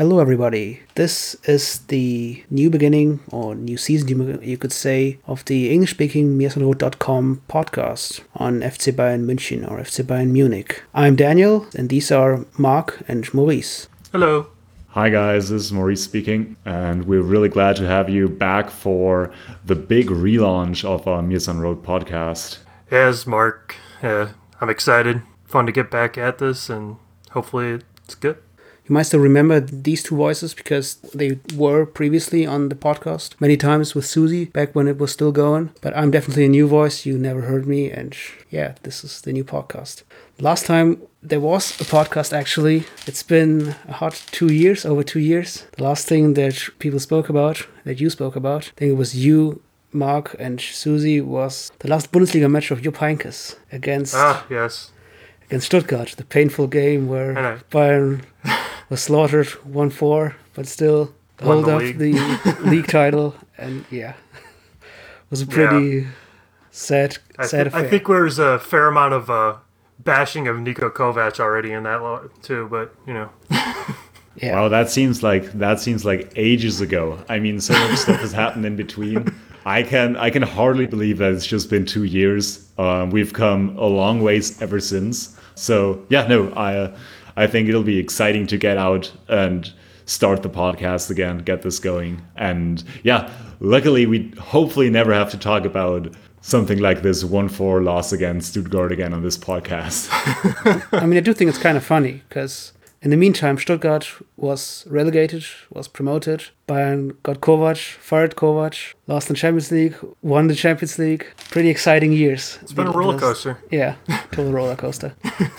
Hello, everybody. This is the new beginning, or new season, you could say, of the English-speaking mirsanrot.com podcast on FC Bayern München or FC Bayern Munich. I'm Daniel, and these are Mark and Maurice. Hello. Hi guys, this is Maurice speaking, and we're really glad to have you back for the big relaunch of our Mirsan Road podcast. Yes, Mark. I'm excited. Fun to get back at this, and hopefully it's good. You might still remember these two voices because they were previously on the podcast many times with Susie back when it was still going. But I'm definitely a new voice. You never heard me. And yeah, this is the new podcast. Last time there was a podcast, actually. It's been a hot 2 years, over 2 years. The last thing that people spoke about, that you spoke about, I think it was you, Mark, and Susie, was the last Bundesliga match of Jupp Heynckes against Stuttgart. The painful game where Bayern was slaughtered 1-4, but still hold up the league title. And yeah, it was a pretty sad affair. I think there's a fair amount of bashing of Niko Kovac already in that too, but you know. Yeah. Wow, that seems like ages ago. I mean, so much stuff has happened in between. I can hardly believe that it's just been 2 years. We've come a long ways ever since. So yeah, no, I think it'll be exciting to get out and start the podcast again, get this going. And yeah, luckily we hopefully never have to talk about something like this 1-4 loss against Stuttgart again on this podcast. I mean, I do think it's kind of funny because in the meantime, Stuttgart was relegated, was promoted. Bayern got Kovac, fired Kovac, lost in Champions League, won the Champions League. Pretty exciting years. It's been a roller coaster. Yeah, total roller coaster.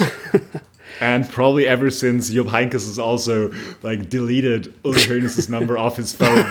And probably ever since Jupp Heynckes has also deleted Uli Hoeneß's number off his phone.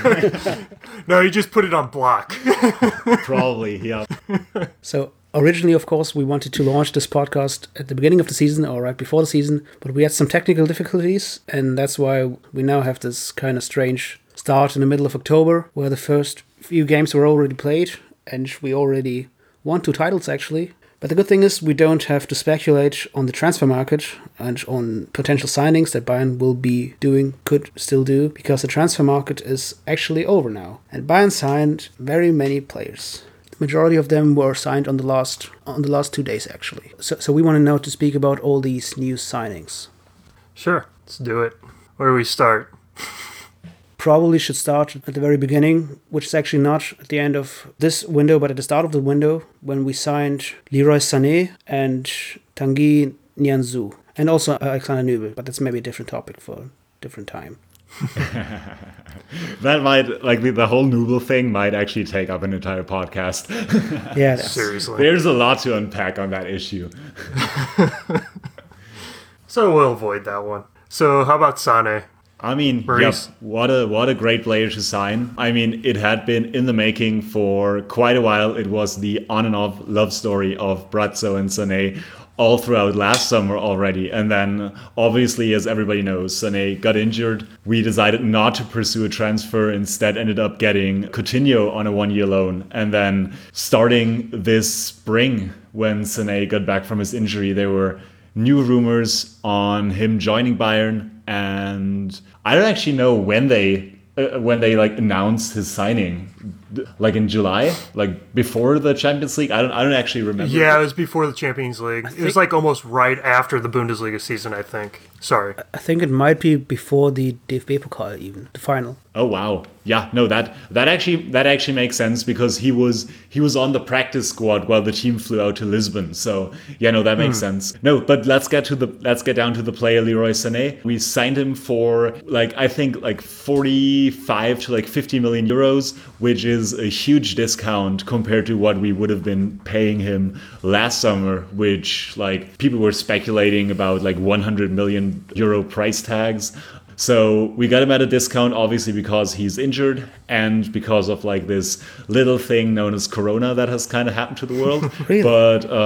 No, he just put it on block. Probably, yeah. So originally, of course, we wanted to launch this podcast at the beginning of the season or right before the season, but we had some technical difficulties, and that's why we now have this kind of strange start in the middle of October, where the first few games were already played, and we already won 2 titles, actually. But the good thing is we don't have to speculate on the transfer market and on potential signings that Bayern will be doing, could still do, because the transfer market is actually over now. And Bayern signed very many players. The majority of them were signed on the last 2 days, actually. So we want to now to speak about all these new signings. Sure, let's do it. Where do we start? Probably should start at the very beginning, which is actually not at the end of this window, but at the start of the window, when we signed Leroy Sané and Tanguy Nianzou, and also Alexander Nübel, but that's maybe a different topic for a different time. That might, the whole Nübel thing might actually take up an entire podcast. Yeah, seriously. There's a lot to unpack on that issue. So we'll avoid that one. So how about Sané? I mean, yep, what a great player to sign. I mean, it had been in the making for quite a while. It was the on and off love story of Brazzo and Sané all throughout last summer already. And then, obviously, as everybody knows, Sané got injured. We decided not to pursue a transfer, instead ended up getting Coutinho on a 1-year loan. And then starting this spring, when Sané got back from his injury, there were new rumors on him joining Bayern, and I don't actually know when they announced his signing, in July, before the Champions League. I don't actually remember. Yeah, it was before the Champions League. It was almost right after the Bundesliga season, I think. Sorry, I think it might be before the DFB Pokal, even the final. Oh wow, yeah, no, that actually makes sense, because he was on the practice squad while the team flew out to Lisbon. So yeah, no, that makes sense. No, but let's get down to the player Leroy Sané. We signed him for I think 45 to 50 million euros, which is a huge discount compared to what we would have been paying him last summer, which people were speculating about 100 million euro price tags. So we got him at a discount, obviously, because he's injured and because of this little thing known as Corona that has kind of happened to the world. Really? But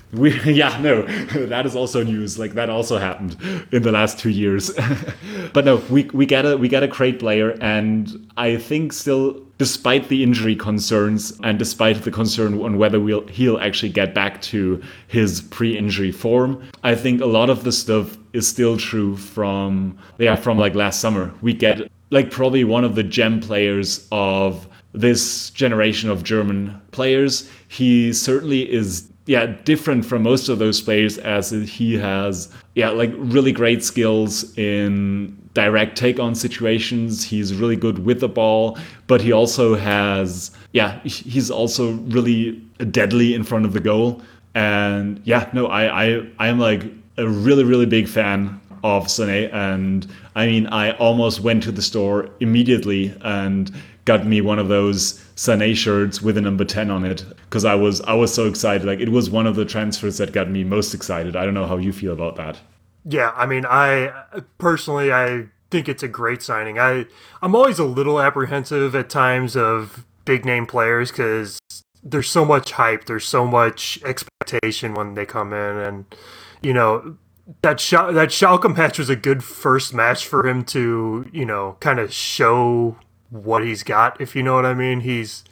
Yeah, no, that is also news. Like that also happened in the last 2 years. But no, we get a great player, and I think still, despite the injury concerns and despite the concern on whether he'll actually get back to his pre-injury form, I think a lot of the stuff is still true from like last summer. We get like probably one of the gem players of this generation of German players. He certainly is different from most of those players, as he has like really great skills in direct take on situations. He's really good with the ball, but he also has he's also really deadly in front of the goal. And I am like a really, really big fan of Sané, and I mean, I almost went to the store immediately and got me one of those Sané shirts with a number 10 on it, because I was so excited. Like, it was one of the transfers that got me most excited. I don't know how you feel about that. Yeah, I mean, I think it's a great signing. I'm always a little apprehensive at times of big name players, because there's so much hype, there's so much expectation when they come in, and you know, that Schalke match was a good first match for him to, kind of show what he's got, if you know what I mean.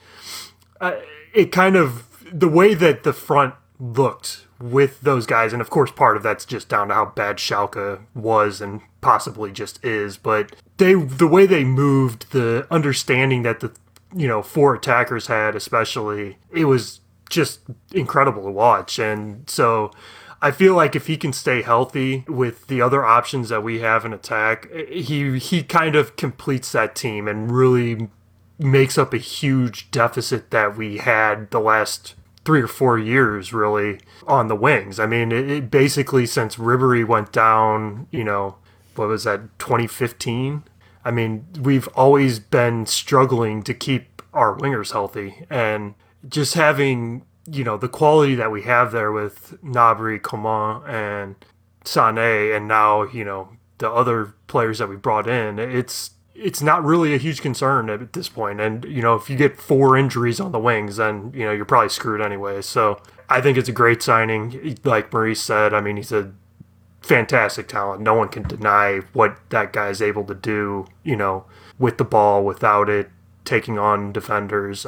It kind of, the way that the front looked with those guys, and of course part of that's just down to how bad Schalke was and possibly just is, but the way they moved, the understanding that the four attackers had, especially, it was just incredible to watch. And so I feel like if he can stay healthy with the other options that we have in attack, he kind of completes that team and really makes up a huge deficit that we had the last 3 or 4 years, really, on the wings. I mean, it basically, since Ribery went down, what was that, 2015? I mean, we've always been struggling to keep our wingers healthy, and just having the quality that we have there with Gnabry, Coman, and Sané, and now, the other players that we brought in, it's not really a huge concern at this point. And, if you get 4 injuries on the wings, then, you're probably screwed anyway. So I think it's a great signing. Like Maurice said, I mean, he's a fantastic talent. No one can deny what that guy's able to do, with the ball, without it, taking on defenders.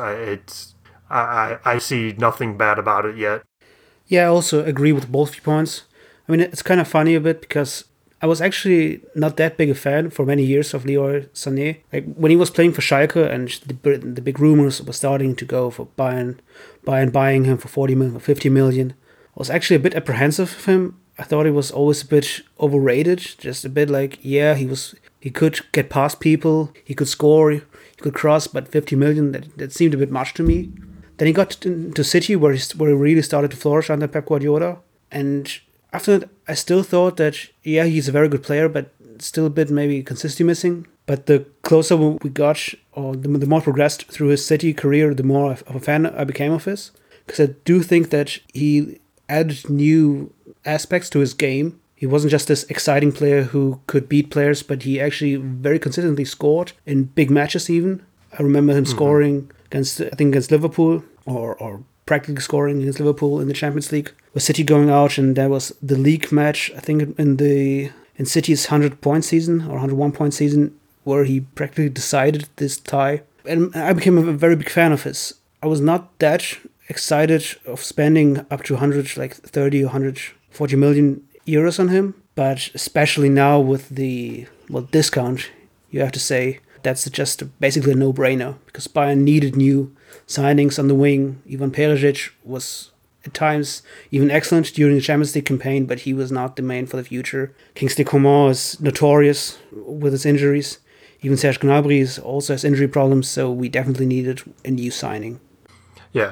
I see nothing bad about it yet. Yeah, I also agree with both viewpoints. I mean, it's kind of funny a bit, because I was actually not that big a fan for many years of Leroy Sané. Like, when he was playing for Schalke and the big rumors were starting to go for Bayern buying him for 40 million or 50 million, I was actually a bit apprehensive of him. I thought he was always a bit overrated, just a bit like, he could get past people, he could score, he could cross, but 50 million, that seemed a bit much to me. Then he got to City, where he really started to flourish under Pep Guardiola. And after that, I still thought that, he's a very good player, but still a bit maybe consistency missing. But the closer we got, or the more progressed through his City career, the more of a fan I became of his. Because I do think that he added new aspects to his game. He wasn't just this exciting player who could beat players, but he actually very consistently scored in big matches even. I remember him scoring against Liverpool, or practically scoring against Liverpool in the Champions League, with City going out, and that was the league match, I think, in City's 100-point season or 101-point season, where he practically decided this tie. And I became a very big fan of his. I was not that excited of spending up to 130 or 140 million euros on him, but especially now with the discount, you have to say, that's just basically a no-brainer, because Bayern needed new signings on the wing. Ivan Perisic was at times even excellent during the Champions League campaign, but he was not the main for the future. Kingsley Coman is notorious with his injuries. Even Serge Gnabry also has injury problems, so we definitely needed a new signing. Yeah.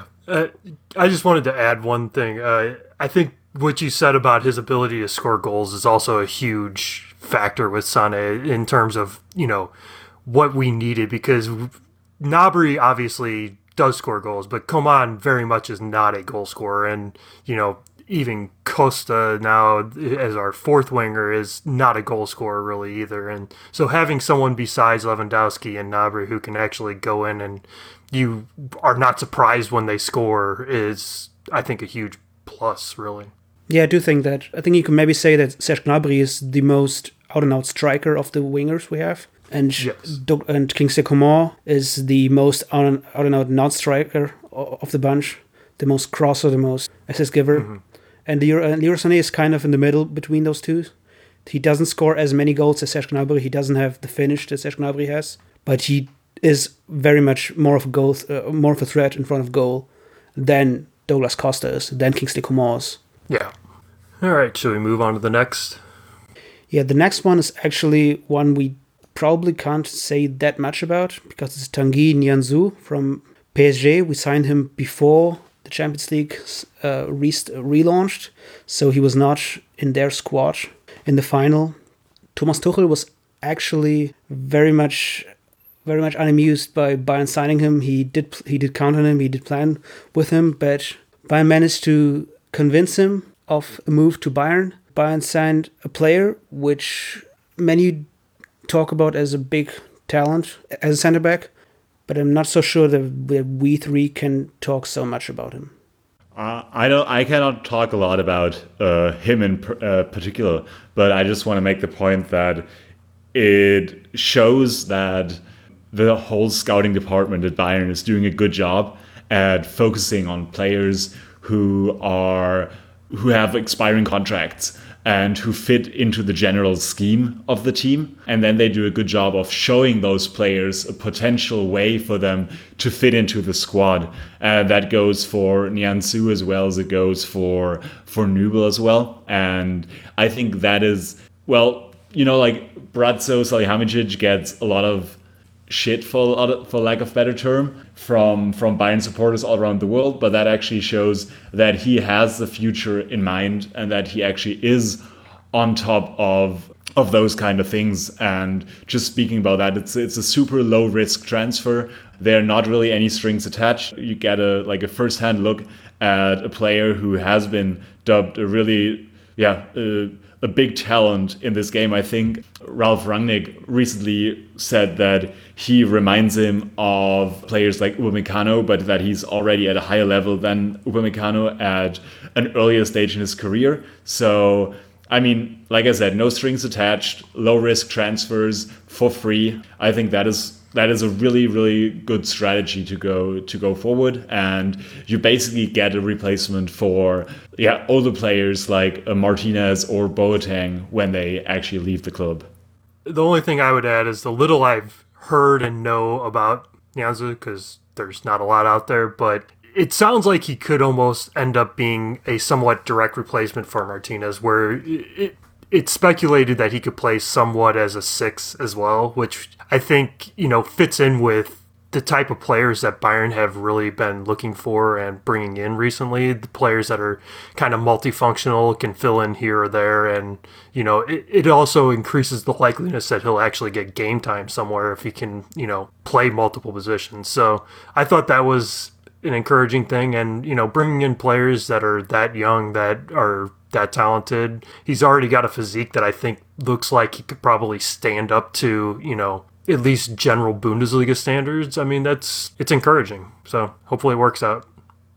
I just wanted to add one thing. I think what you said about his ability to score goals is also a huge factor with Sané in terms of, what we needed, because Gnabry obviously does score goals, but Coman very much is not a goal scorer. And, even Costa now as our fourth winger is not a goal scorer really either. And so having someone besides Lewandowski and Gnabry who can actually go in and you are not surprised when they score is, I think, a huge plus, really. Yeah, I do think that. I think you can maybe say that Serge Gnabry is the most out-and-out striker of the wingers we have. And Yes. and Kingsley Coman is the most out-and-out non-striker of the bunch. The most crosser, the most assist giver. Mm-hmm. And Leroy Sané is kind of in the middle between those two. He doesn't score as many goals as Serge Gnabry. He doesn't have the finish that Serge Gnabry has. But he is very much more of a threat in front of goal than Douglas Costa is, than Kingsley Coman is. Yeah. All right, should we move on to the next? Yeah, the next one is actually one we probably can't say that much about because it's Tanguy Nianzou from PSG. We signed him before the Champions League relaunched, so he was not in their squad in the final. Thomas Tuchel was actually very much unamused by Bayern signing him. He did count on him, he did plan with him, but Bayern managed to convince him of a move to Bayern. Bayern signed a player which many talk about as a big talent as a center back, but I'm not so sure that we three can talk so much about him. I cannot talk a lot about him in particular, but I just want to make the point that it shows that the whole scouting department at Bayern is doing a good job at focusing on players who have expiring contracts and who fit into the general scheme of the team. And then they do a good job of showing those players a potential way for them to fit into the squad. And that goes for Nianzou as well as it goes for Nübel as well. And I think that is, well, like Bratzo Salihamidzic gets a lot of shit for lack of better term from Bayern supporters all around the world, but that actually shows that he has the future in mind and that he actually is on top of those kind of things. And just speaking about that, it's a super low risk transfer. There are not really any strings attached. You get a first-hand look at a player who has been dubbed a really a big talent in this game. I think Ralf Rangnick recently said that he reminds him of players like Upamecano, but that he's already at a higher level than Upamecano at an earlier stage in his career. So, I mean, like I said, no strings attached, low risk transfers for free. I think that is a really, really good strategy to go forward, and you basically get a replacement for older players like Martinez or Boateng when they actually leave the club. The only thing I would add is the little I've heard and know about Nianzou, because there's not a lot out there, but it sounds like he could almost end up being a somewhat direct replacement for Martinez, where it's speculated that he could play somewhat as a 6 as well, which I think, fits in with the type of players that Bayern have really been looking for and bringing in recently. The players that are kind of multifunctional, can fill in here or there, and it also increases the likeliness that he'll actually get game time somewhere if he can play multiple positions. So I thought that was an encouraging thing, and bringing in players that are that young, that are that talented. He's already got a physique that I think looks like he could probably stand up to at least general Bundesliga standards. I mean, it's encouraging. So hopefully it works out.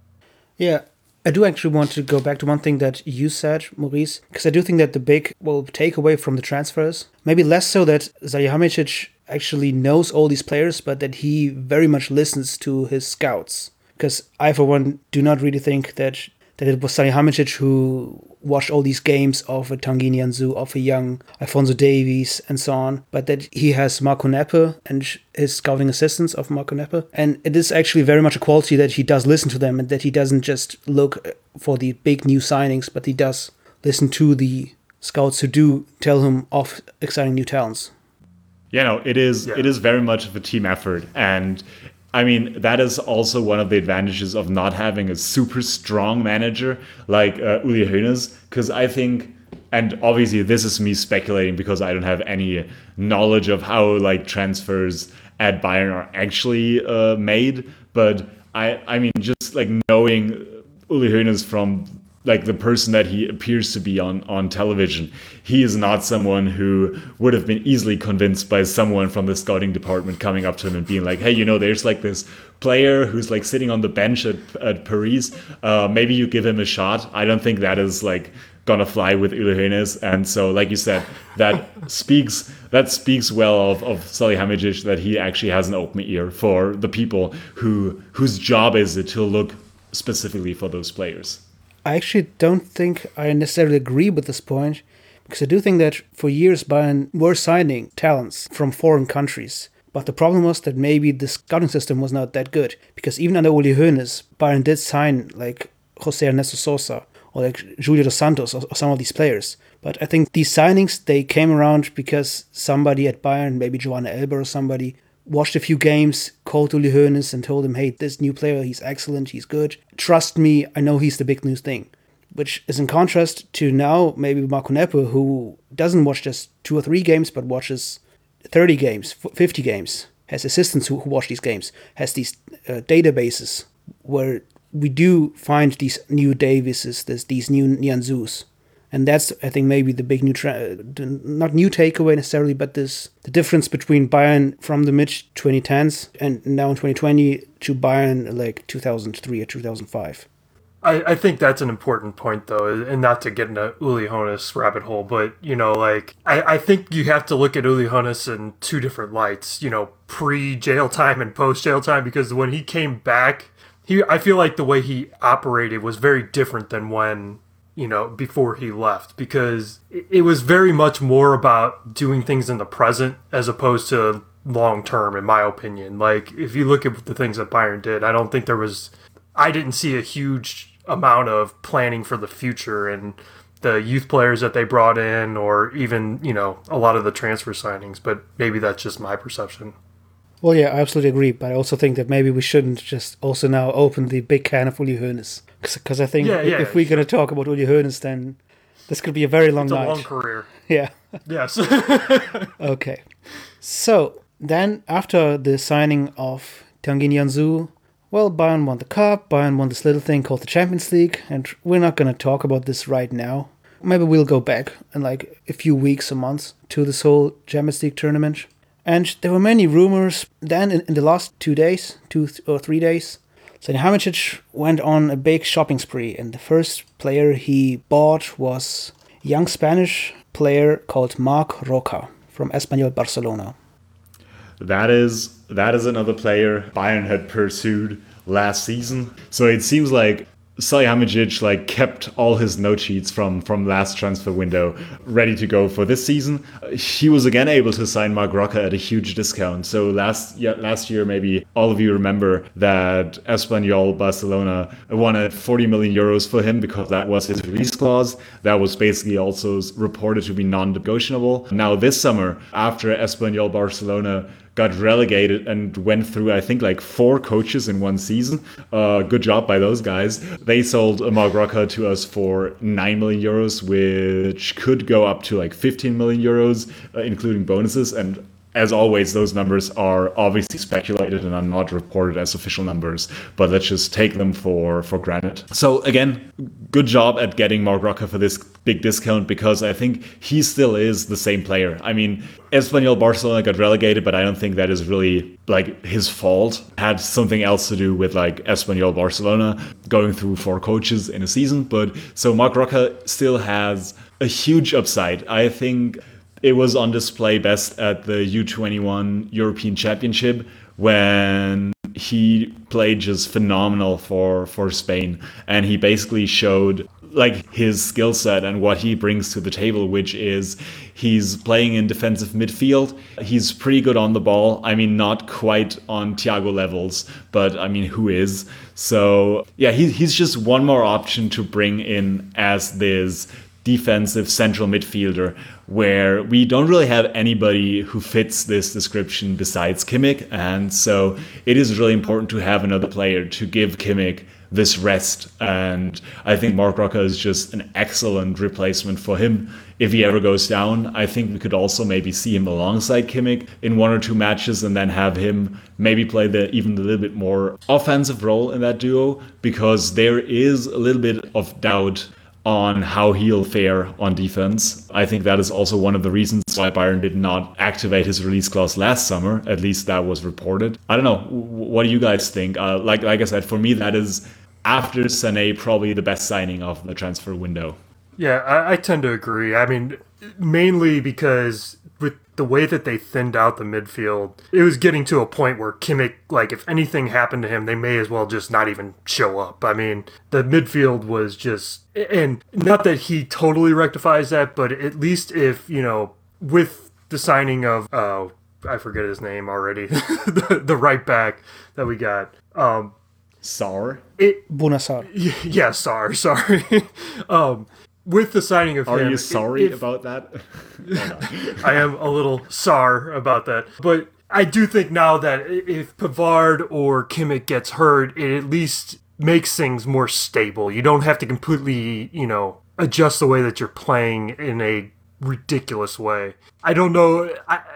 Yeah, I do actually want to go back to one thing that you said, Maurice, because I do think that the big takeaway from the transfers, maybe less so that Salihamidzic actually knows all these players, but that he very much listens to his scouts. Because I, for one, do not really think that it was Salihamidzic who watched all these games of a Tanguy Nianzou, of a young Alphonso Davies, and so on, but that he has Marco Neppe and his scouting assistants of Marco Neppe. And it is actually very much a quality that he does listen to them, and that he doesn't just look for the big new signings, but he does listen to the scouts who do tell him of exciting new talents. It is very much of a team effort. And I mean, that is also one of the advantages of not having a super strong manager like Uli Hoeneß, because I think, and obviously this is me speculating because I don't have any knowledge of how transfers at Bayern are actually made, but I mean, just knowing Uli Hoeneß from like the person that he appears to be on television, he is not someone who would have been easily convinced by someone from the scouting department coming up to him and being like, hey, there's like this player who's like sitting on the bench at Paris. Maybe you give him a shot. I don't think that is like gonna fly with Uli Hoeneß. And so, like you said, that speaks well of Salihamidzic, that he actually has an open ear for the people whose job is it to look specifically for those players. I actually don't think I necessarily agree with this point, because I do think that for years Bayern were signing talents from foreign countries. But the problem was that maybe the scouting system was not that good, because even under Uli Hoeneß, Bayern did sign like José Ernesto Sosa or like Julio dos Santos or some of these players. But I think these signings, they came around because somebody at Bayern, maybe Joanna Elber or somebody, watched a few games, called Uli Hoeneß and told him, hey, this new player, he's excellent, he's good. Trust me, I know he's the big new thing. Which is in contrast to now maybe Marco Neppe, who doesn't watch just 2 or 3 games, but watches 30 games, 50 games, has assistants who watch these games, has these databases where we do find these new Davises, these new Nianzus. And that's, I think, maybe the big not new takeaway necessarily, but the difference between Bayern from the mid-2010s and now in 2020 to Bayern like 2003 or 2005. I think that's an important point, though, and not to get into Uli Hoeneß rabbit hole, but, I think you have to look at Uli Hoeneß in 2 different lights, pre-jail time and post-jail time, because when he came back, I feel like the way he operated was very different than when, before he left, because it was very much more about doing things in the present as opposed to long-term, in my opinion. Like, if you look at the things that Bayern did, I didn't see a huge amount of planning for the future and the youth players that they brought in, or even, a lot of the transfer signings, but maybe that's just my perception. Well, yeah, I absolutely agree, but I also think that maybe we shouldn't just also now open the big can of Uli Hoeneß, because I think if we're going to talk about Uli Hoeneß, then this could be a very long night. It's a long career. Yeah. Yes. Okay. So, then after the signing of Tanguy Nianzou, well, Bayern won the cup, Bayern won this little thing called the Champions League, and we're not going to talk about this right now. Maybe we'll go back in like a few weeks or months to this whole Champions League tournament. And there were many rumors. Then in the last 2 days, 2 or 3 days, Salihamidzic went on a big shopping spree, and the first player he bought was a young Spanish player called Marc Roca from Espanyol Barcelona. That is another player Bayern had pursued last season. So it seems like Salihamidzic kept all his note sheets from last transfer window ready to go for this season. He was again able to sign Marc Roca at a huge discount. So last year, maybe all of you remember that Espanyol Barcelona wanted 40 million euros for him because that was his release clause. That was basically also reported to be non-negotiable. Now this summer, after Espanyol Barcelona got relegated and went through, I think, 4 coaches in one season. Good job by those guys. They sold Marc Roca to us for 9 million euros, which could go up to 15 million euros, including bonuses. And as always, those numbers are obviously speculated and are not reported as official numbers, but let's just take them for granted. So again, good job at getting Marc Roca for this big discount, because I think he still is the same player. I mean, Espanyol Barcelona got relegated, but I don't think that is really his fault. It had something else to do with Espanyol Barcelona going through 4 coaches in a season. But so Marc Roca still has a huge upside. I think it was on display best at the U21 European Championship when he played just phenomenal for Spain. And he basically showed his skill set and what he brings to the table, which is he's playing in defensive midfield. He's pretty good on the ball. I mean, not quite on Thiago levels, but I mean, who is? So yeah, he's just one more option to bring in as this defensive central midfielder where we don't really have anybody who fits this description besides Kimmich. And so it is really important to have another player to give Kimmich this rest. And I think Marc Roca is just an excellent replacement for him. If he ever goes down, I think we could also maybe see him alongside Kimmich in 1 or 2 matches and then have him maybe play even a little bit more offensive role in that duo, because there is a little bit of doubt on how he'll fare on defense. I think that is also one of the reasons why Bayern did not activate his release clause last summer. At least that was reported. I don't know. What do you guys think? Like I said, for me, that is, after Sané, probably the best signing of the transfer window. Yeah, I tend to agree. I mean, mainly because with the way that they thinned out the midfield, it was getting to a point where Kimmich, like, if anything happened to him, they may as well just not even show up. I mean, the midfield was just, and not that he totally rectifies that, but at least if, with the signing of, I forget his name already, the right back that we got. Sarr? Bouna Sarr. Yeah, Sarr, sorry. With the signing of him... Are you sorry about that? I am a little sorry about that. But I do think now that if Pavard or Kimmich gets hurt, it at least makes things more stable. You don't have to completely, adjust the way that you're playing in a ridiculous way. I don't know...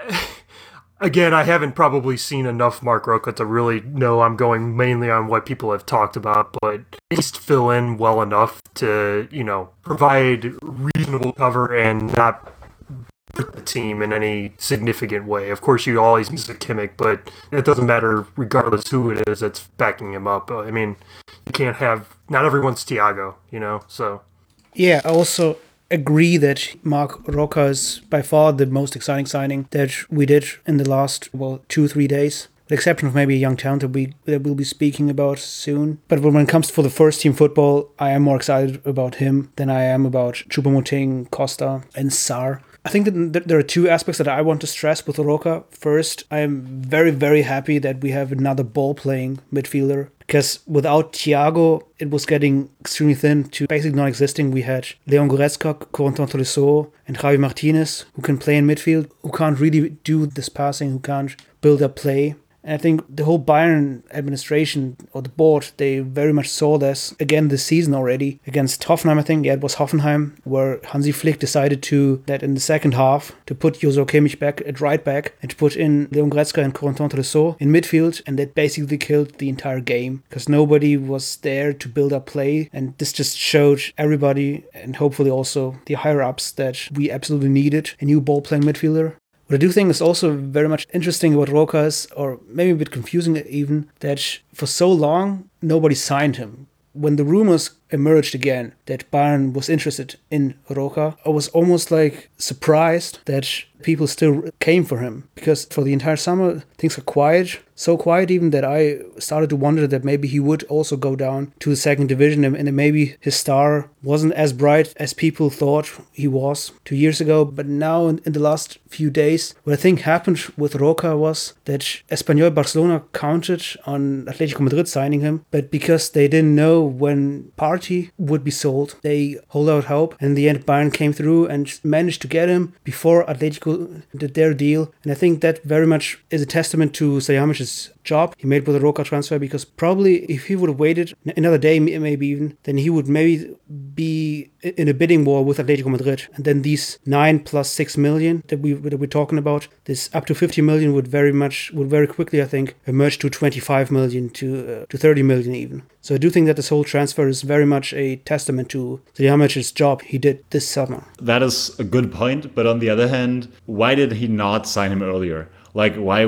Again, I haven't probably seen enough Marc Roca to really know. I'm going mainly on what people have talked about, but at least fill in well enough to, provide reasonable cover and not hurt the team in any significant way. Of course, you always miss a Kimmich, but it doesn't matter regardless who it is that's backing him up. I mean, you can't have, not everyone's Thiago, so. Yeah, I also agree that Marc Roca is by far the most exciting signing that we did in the last 2-3 days, with the exception of maybe a young talent that we'll be speaking about soon. But when it comes for the first team football, I am more excited about him than I am about Choupo-Moting, Costa and Sarr. I think that there are 2 aspects that I want to stress with Roca. First, I am very, very happy that we have another ball-playing midfielder, because without Thiago, it was getting extremely thin to basically non-existing. We had Leon Goretzka, Corentin Tolisso, and Javi Martinez, who can play in midfield, who can't really do this passing, who can't build up play. And I think the whole Bayern administration or the board, they very much saw this again this season already against Hoffenheim, I think. Yeah, it was Hoffenheim, where Hansi Flick decided that in the second half to put Joshua Kimmich back at right back and to put in Leon Goretzka and Corentin Tolisso in midfield, and that basically killed the entire game because nobody was there to build up play. And this just showed everybody, and hopefully also the higher-ups, that we absolutely needed a new ball-playing midfielder. What I do think is also very much interesting about Roca is, or maybe a bit confusing even, that for so long nobody signed him. When the rumors emerged again that Bayern was interested in Roca, I was almost like surprised that people still came for him, because for the entire summer things were quiet, so quiet even that I started to wonder that maybe he would also go down to the second division and that maybe his star wasn't as bright as people thought he was 2 years ago. But now in the last few days, what I think happened with Roca was that Espanyol Barcelona counted on Atletico Madrid signing him, but because they didn't know when Partey would be sold, they hold out hope, and in the end Bayern came through and managed to get him before Atletico did their deal. And I think that very much is a testament to Salihamidzic's job he made with the Roca transfer, because probably if he would have waited another day, maybe even, then he would maybe be in a bidding war with Atletico Madrid, and then these 9 plus 6 million that we're talking about, this up to 50 million would very quickly, I think, emerge to 25 million to 30 million even. So I do think that this whole transfer is very much a testament to Salihamidzic's job he did this summer. That is a good point, but on the other hand, why did he not sign him earlier? Like, why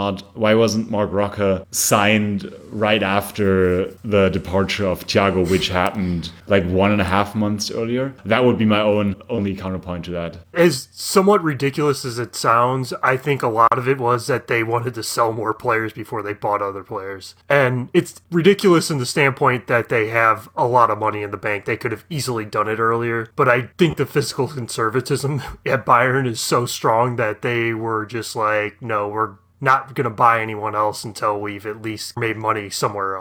wasn't Marc Roca signed right after the departure of Thiago, which happened like 1.5 months earlier? That would be my only counterpoint to that. As somewhat ridiculous as it sounds, I think a lot of it was that they wanted to sell more players before they bought other players. And it's ridiculous in the standpoint that they have a lot of money in the bank. They could have easily done it earlier. But I think the fiscal conservatism at Bayern is so strong that they were just like, no, we're not going to buy anyone else until we've at least made money somewhere else.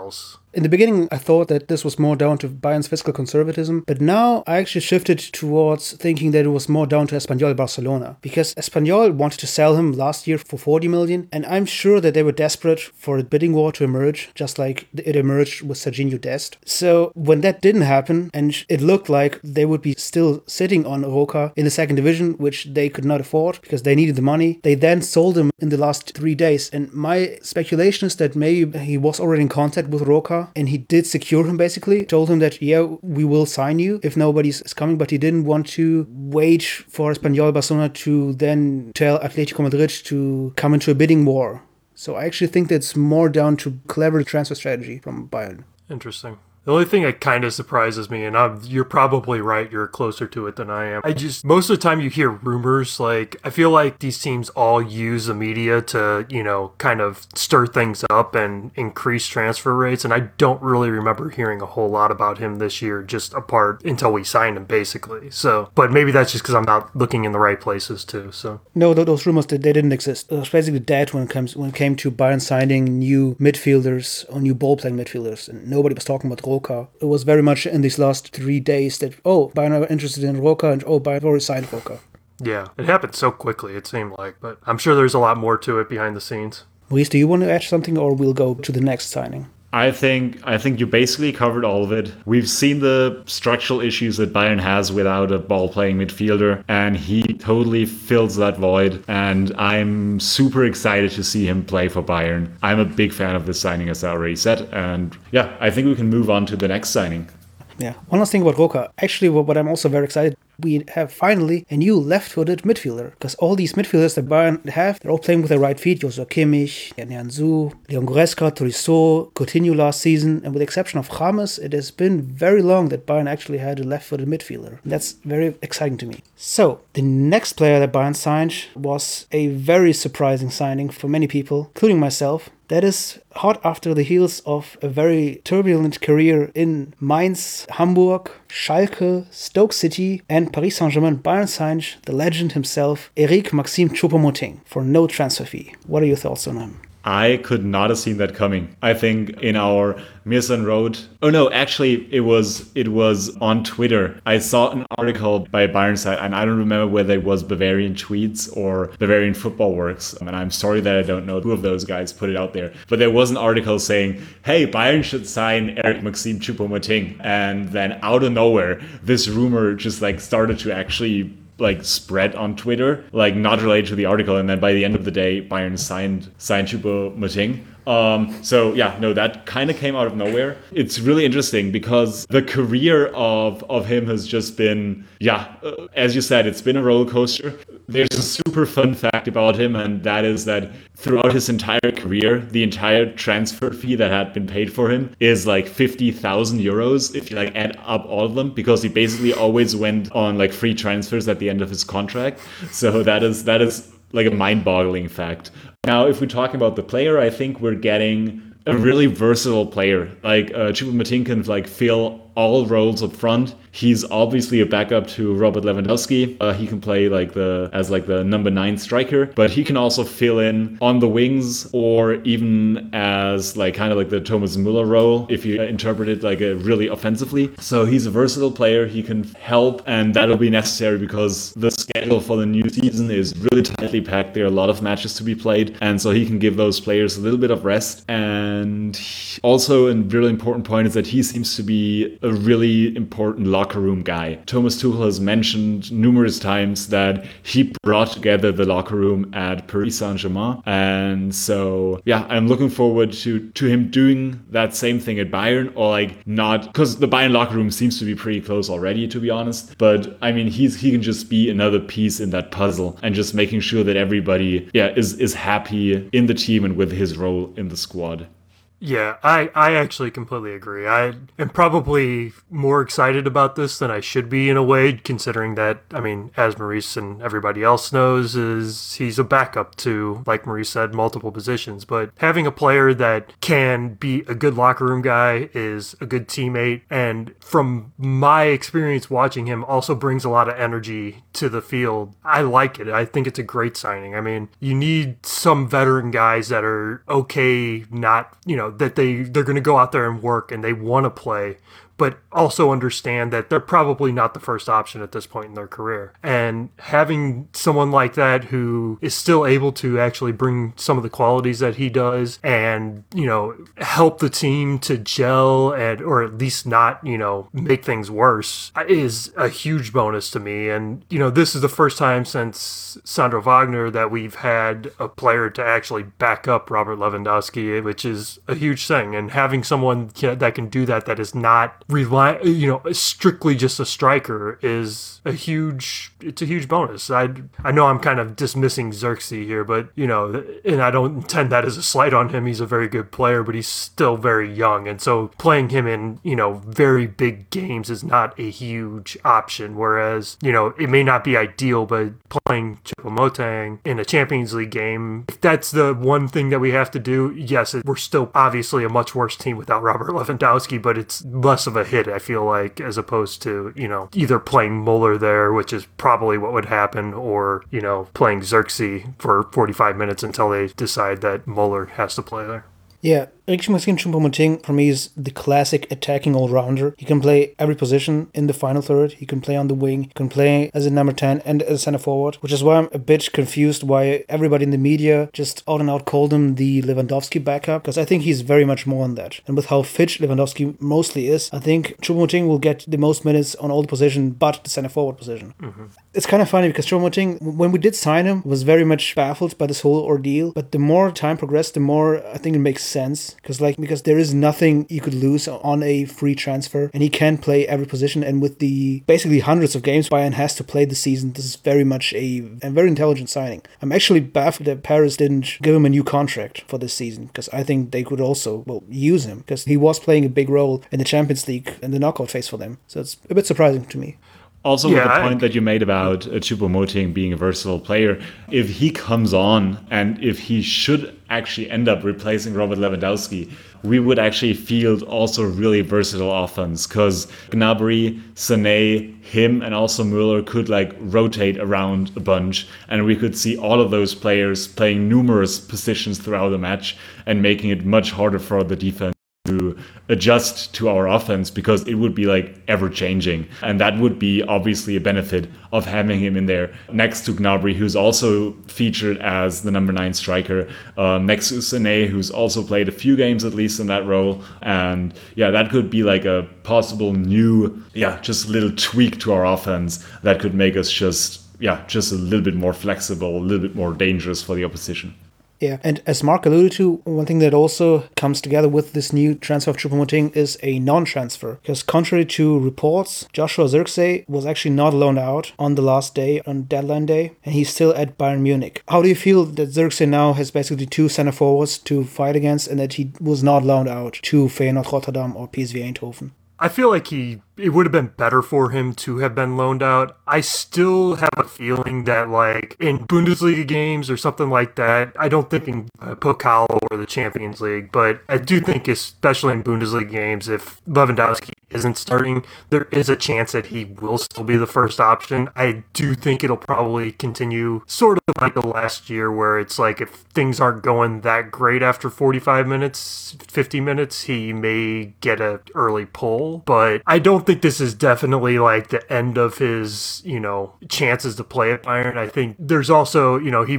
In the beginning, I thought that this was more down to Bayern's fiscal conservatism, but now I actually shifted towards thinking that it was more down to Espanyol Barcelona, because Espanyol wanted to sell him last year for 40 million, and I'm sure that they were desperate for a bidding war to emerge, just like it emerged with Serginho Dest. So when that didn't happen, and it looked like they would be still sitting on Roca in the second division, which they could not afford because they needed the money, they then sold him in the last 3 days. And my speculation is that maybe he was already in contact with Roca, and he did secure him basically, told him that, yeah, we will sign you if nobody's coming, but he didn't want to wait for Espanyol Barcelona to then tell Atletico Madrid to come into a bidding war. So I actually think that's more down to clever transfer strategy from Bayern. Interesting. The only thing that kind of surprises me, and you're probably right, you're closer to it than I am. Most of the time you hear rumors, like, I feel like these teams all use the media to, kind of stir things up and increase transfer rates, and I don't really remember hearing a whole lot about him this year, just apart until we signed him, basically. So, but maybe that's just because I'm not looking in the right places, too, so. No, those rumors, they didn't exist. It was basically dead when it came to Bayern signing new midfielders or new ball-playing midfielders, and nobody was talking about Roca. It was very much in these last 3 days that, Bayern are interested in Roca, and Bayern already signed Roca. Yeah, it happened so quickly, it seemed like, but I'm sure there's a lot more to it behind the scenes. Maurice, do you want to add something, or we'll go to the next signing? I think you basically covered all of it. We've seen the structural issues that Bayern has without a ball-playing midfielder, and he totally fills that void, and I'm super excited to see him play for Bayern. I'm a big fan of this signing, as I already said, and yeah, I think we can move on to the next signing. Yeah. One last thing about Roca. Actually, what I'm also very excited, we have finally a new left-footed midfielder. Because all these midfielders that Bayern have, they're all playing with their right feet. Joshua Kimmich, Nianzou, Leon Goretzka, Tolisso, Coutinho last season. And with the exception of James, it has been very long that Bayern actually had a left-footed midfielder. And that's very exciting to me. So, the next player that Bayern signed was a very surprising signing for many people, including myself. That is hot after the heels of a very turbulent career in Mainz, Hamburg, Schalke, Stoke City, and Paris Saint-Germain. Bayern signed the legend himself, Eric Maxime Choupo-Moting, for no transfer fee. What are your thoughts on him? I could not have seen that coming. I think in our Mirsan Road. Oh no, actually it was on Twitter. I saw an article by Bayern side, and I don't remember whether it was Bavarian Tweets or Bavarian Football Works. And I'm sorry that I don't know who of those guys put it out there. But there was an article saying, hey, Bayern should sign Eric Maxime Choupo-Moting. And then out of nowhere, this rumor just started to actually spread on Twitter, not related to the article, and then by the end of the day, Bayern signed Choupo-Moting. So yeah, no, that kind of came out of nowhere. It's really interesting because the career of him has just been, as you said, it's been a roller coaster. There's a super fun fact about him, and that is that throughout his entire career, the entire transfer fee that had been paid for him is 50,000 euros if you add up all of them, because he basically always went on free transfers at the end of his contract. So that is a mind-boggling fact. Now, if we're talking about the player, I think we're getting a really versatile player. Choupo-Moting can fill all roles up front. He's obviously a backup to Robert Lewandowski. He can play as the number 9 striker, but he can also fill in on the wings or even as the Thomas Müller role if you interpret it really offensively. So he's a versatile player. He can help, and that'll be necessary because the schedule for the new season is really tightly packed. There are a lot of matches to be played, and so he can give those players a little bit of rest. And also a really important point is that he seems to be a really important locker room guy. Thomas Tuchel has mentioned numerous times that he brought together the locker room at Paris Saint-Germain. And so, yeah, I'm looking forward to him doing that same thing at Bayern, or not, because the Bayern locker room seems to be pretty close already, to be honest. But I mean, he can just be another piece in that puzzle and just making sure that everybody, is happy in the team and with his role in the squad. Yeah, I actually completely agree. I am probably more excited about this than I should be in a way, considering that, I mean, as Maurice and everybody else knows, is he's a backup to, like Maurice said, multiple positions. But having a player that can be a good locker room guy, is a good teammate, and from my experience watching him, also brings a lot of energy to the field. I like it. I think it's a great signing. I mean, you need some veteran guys that are okay not, that they're going to go out there and work and they want to play, but also understand that they're probably not the first option at this point in their career. And having someone like that who is still able to actually bring some of the qualities that he does and, help the team to gel or at least not, make things worse is a huge bonus to me. And, this is the first time since Sandro Wagner that we've had a player to actually back up Robert Lewandowski, which is a huge thing. And having someone that can do that is not strictly just a striker is a huge bonus. I know I'm kind of dismissing Xerxes here, but and I don't intend that as a slight on him. He's a very good player, but he's still very young, and so playing him in very big games is not a huge option. Whereas it may not be ideal, but playing Choupo-Moting in a Champions League game, if that's the one thing that we have to do, yes, we're still obviously a much worse team without Robert Lewandowski, but it's less of a hit, I feel like, as opposed to either playing Muller there, which is probably what would happen, or playing Xerxes for 45 minutes until they decide that Muller has to play there. Yeah, Eric-Maxim Choupo-Moting for me is the classic attacking all-rounder. He can play every position in the final third. He can play on the wing. He can play as a number 10 and as a center forward, which is why I'm a bit confused why everybody in the media just out and out called him the Lewandowski backup, because I think he's very much more than that. And with how fit Lewandowski mostly is, I think Choupo-Moting will get the most minutes on all the positions but the center forward position. Mm-hmm. It's kind of funny because Choupo-Moting, when we did sign him, was very much baffled by this whole ordeal, but the more time progressed, the more I think it makes sense. Because there is nothing you could lose on a free transfer, and he can play every position. And with the basically hundreds of games Bayern has to play this season, this is very much a very intelligent signing. I'm actually baffled that Paris didn't give him a new contract for this season, because I think they could also use him, because he was playing a big role in the Champions League and the knockout phase for them. So it's a bit surprising to me. Also, with the point that you made about Choupo-Moting being a versatile player, if he comes on and if he should actually end up replacing Robert Lewandowski, we would actually field also really versatile offense, because Gnabry, Sané, him, and also Müller could rotate around a bunch, and we could see all of those players playing numerous positions throughout the match and making it much harder for the defense to adjust to our offense, because it would be ever changing, and that would be obviously a benefit of having him in there next to Gnabry, who's also featured as the number 9 striker, next to Sané, who's also played a few games at least in that role. And that could be a possible new just a little tweak to our offense that could make us just a little bit more flexible, a little bit more dangerous for the opposition. Yeah, and as Mark alluded to, one thing that also comes together with this new transfer of Choupo-Moting is a non-transfer. Because contrary to reports, Joshua Zirkzee was actually not loaned out on the last day, on deadline day, and he's still at Bayern Munich. How do you feel that Zirkzee now has basically 2 center forwards to fight against, and that he was not loaned out to Feyenoord Rotterdam or PSV Eindhoven? I feel like it would have been better for him to have been loaned out. I still have a feeling that in Bundesliga games or something like that, I don't think in Pokal or the Champions League, but I do think especially in Bundesliga games, if Lewandowski isn't starting, there is a chance that he will still be the first option. I do think it'll probably continue sort of like the last year, where it's if things aren't going that great after 45 minutes, 50 minutes, he may get an early pull. But I don't think this is definitely the end of his, chances to play at Bayern. I think there's also,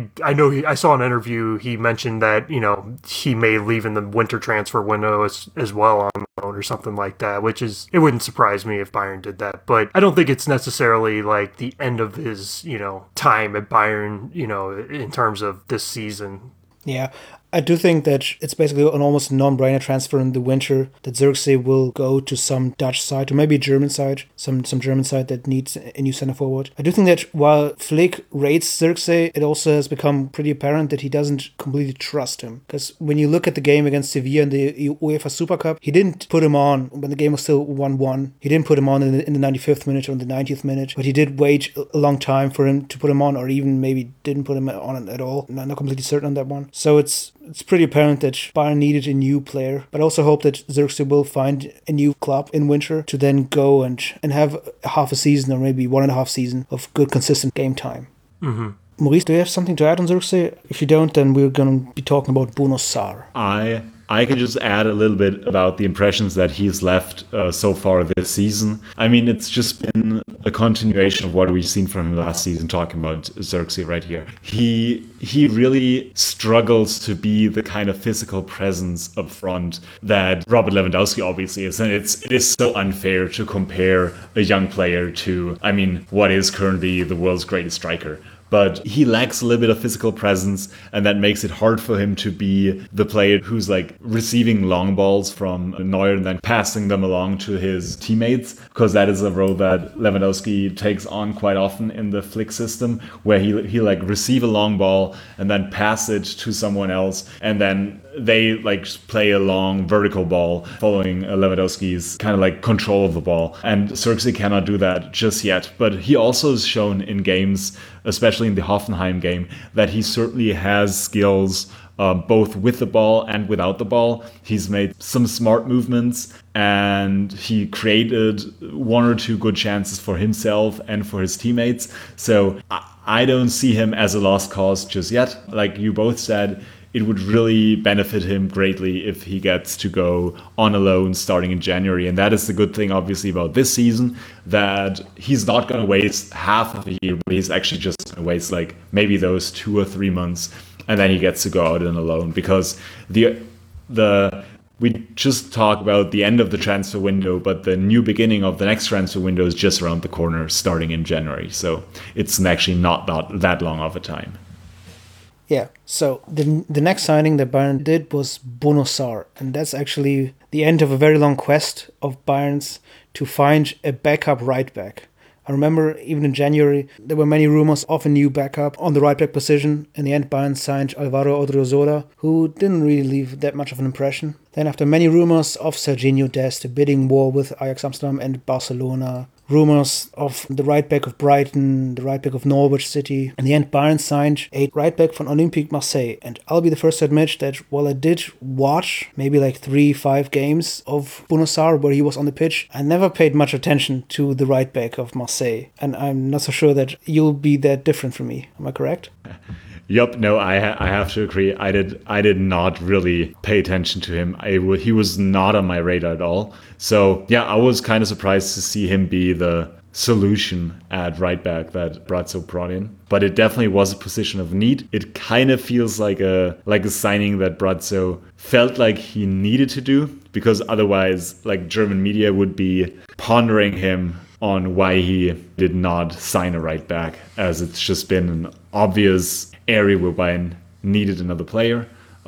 I saw an interview, he mentioned that, he may leave in the winter transfer window as well on loan or something like that, which is, it wouldn't surprise me if Bayern did that. But I don't think it's necessarily the end of his, time at Bayern, in terms of this season. Yeah, I do think that it's basically an almost non-brainer transfer in the winter, that Zirkzee will go to some Dutch side, or maybe a German side, some German side that needs a new center forward. I do think that while Flick rates Zirkzee, it also has become pretty apparent that he doesn't completely trust him. Because when you look at the game against Sevilla in the UEFA Super Cup, he didn't put him on when the game was still 1-1. He didn't put him on in the 95th minute or in the 90th minute, but he did wait a long time for him to put him on, or even maybe didn't put him on at all. I'm not completely certain on that one. So it's pretty apparent that Bayern needed a new player, but I also hope that Zirkzee will find a new club in winter to then go and have half a season, or maybe 1.5 season of good, consistent game time. Mm-hmm. Maurice, do you have something to add on Zirkzee? If you don't, then we're going to be talking about Bruno Sarr. I I can just add a little bit about the impressions that he's left so far this season. I mean, it's just been a continuation of what we've seen from him last season, talking about Xerxes right here. He really struggles to be the kind of physical presence up front that Robert Lewandowski obviously is. And it is so unfair to compare a young player to, I mean, what is currently the world's greatest striker. But he lacks a little bit of physical presence, and that makes it hard for him to be the player who's like receiving long balls from Neuer and then passing them along to his teammates, because that is a role that Lewandowski takes on quite often in the Flick system, where he like receive a long ball and then pass it to someone else, and then they like play a long vertical ball following Lewandowski's kind of like control of the ball. And Xerxes cannot do that just yet, but he also has shown in games, especially in the Hoffenheim game, that he certainly has skills both with the ball and without the ball. He's made some smart movements, and he created one or two good chances for himself and for his teammates. So I don't see him as a lost cause just yet. Like you both said, it would really benefit him greatly if he gets to go on a loan starting in January. And that is the good thing, obviously, about this season, that he's not going to waste half of a year, but he's actually just going to waste like maybe those 2 or 3 months, and then he gets to go out on a loan, because we just talk about the end of the transfer window, but the new beginning of the next transfer window is just around the corner, starting in January. So it's actually not that long of a time. Yeah, so the next signing that Bayern did was Bono Sarr, and that's actually the end of a very long quest of Bayern's to find a backup right back. I remember even in January, there were many rumors of a new backup on the right back position. In the end, Bayern signed Alvaro Odriozola, who didn't really leave that much of an impression. Then after many rumors of Serginho Dest, a bidding war with Ajax Amsterdam and Barcelona, rumors of the right back of Brighton, the right back of Norwich City. In the end, Bayern signed a right back from Olympique Marseille. And I'll be the first to admit that while I did watch maybe like 3-5 games of Bono Sarr where he was on the pitch, I never paid much attention to the right back of Marseille. And I'm not so sure that you'll be that different from me. Am I correct? Yup, no, I have to agree. I did not really pay attention to him. He was not on my radar at all. So yeah, I was kind of surprised to see him be the solution at right back that Brazzo brought in. But it definitely was a position of need. It kind of feels like a signing that Brazzo felt like he needed to do, because otherwise, like, German media would be pondering him on why he did not sign a right back, as it's just been an obvious area where Bayern needed another player.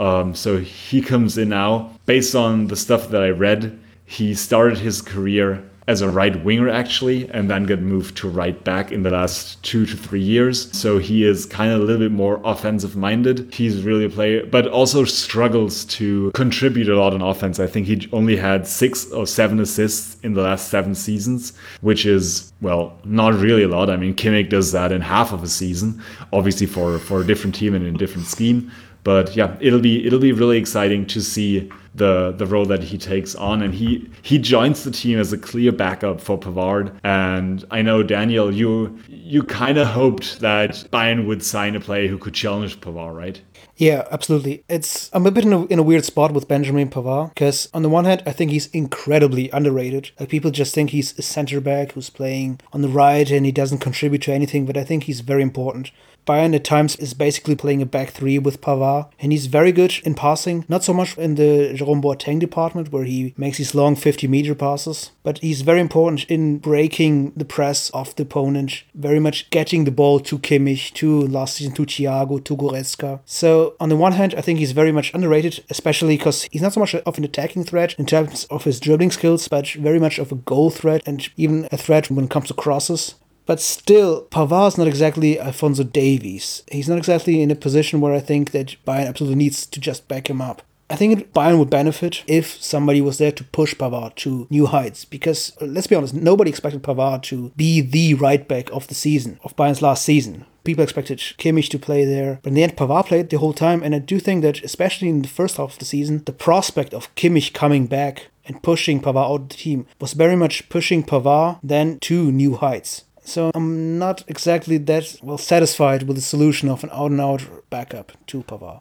So he comes in now. Based on the stuff that I read, he started his career as a right winger actually, and then got moved to right back in the last 2 to 3 years. So he is kind of a little bit more offensive minded. He's really a player, but also struggles to contribute a lot on offense. I think he only had 6 or 7 assists in the last 7 seasons, which is, well, not really a lot. I mean, Kimmich does that in half of a season, obviously for a different team and in a different scheme. But yeah, it'll be really exciting to see the role that he takes on, and he joins the team as a clear backup for Pavard. And I know, Daniel, you kind of hoped that Bayern would sign a player who could challenge Pavard, right? Yeah, absolutely. I'm a bit in a weird spot with Benjamin Pavard, because on the one hand, I think he's incredibly underrated. Like, people just think he's a center back who's playing on the right and he doesn't contribute to anything, but I think he's very important. Bayern at times is basically playing a back three with Pavard, and he's very good in passing, not so much in the Jerome Boateng department where he makes these long 50-meter passes, but he's very important in breaking the press of the opponent, very much getting the ball to Kimmich, to last season to Thiago, to Goretzka. So on the one hand, I think he's very much underrated, especially because he's not so much of an attacking threat in terms of his dribbling skills, but very much of a goal threat and even a threat when it comes to crosses. But still, Pavard's not exactly Alphonso Davies. He's not exactly in a position where I think that Bayern absolutely needs to just back him up. I think Bayern would benefit if somebody was there to push Pavard to new heights. Because, let's be honest, nobody expected Pavard to be the right back of the season, of Bayern's last season. People expected Kimmich to play there, but in the end Pavard played the whole time, and I do think that, especially in the first half of the season, the prospect of Kimmich coming back and pushing Pavard out of the team was very much pushing Pavard then to new heights. So I'm not exactly that well satisfied with the solution of an out-and-out backup to Pavard.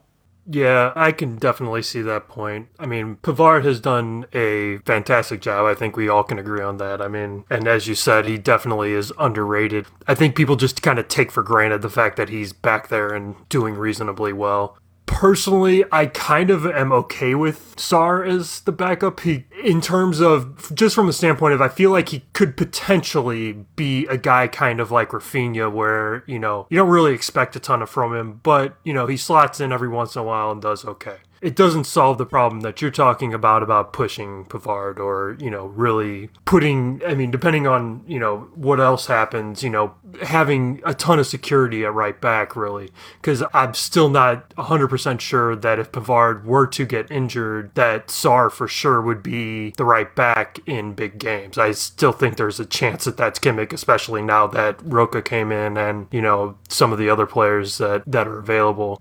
Yeah, I can definitely see that point. I mean, Pavard has done a fantastic job. I think we all can agree on that. I mean, and as you said, he definitely is underrated. I think people just kind of take for granted the fact that he's back there and doing reasonably well. Personally, I kind of am okay with Sarr as the backup. In terms of, just from the standpoint of, I feel like he could potentially be a guy kind of like Rafinha where, you don't really expect a ton from him, but, he slots in every once in a while and does okay. It doesn't solve the problem that you're talking about pushing Pavard or, really putting, depending on, what else happens, having a ton of security at right back, really. Because I'm still not 100% sure that if Pavard were to get injured, that Sarr for sure would be the right back in big games. I still think there's a chance that that's Kimmich, especially now that Roca came in and, some of the other players that are available.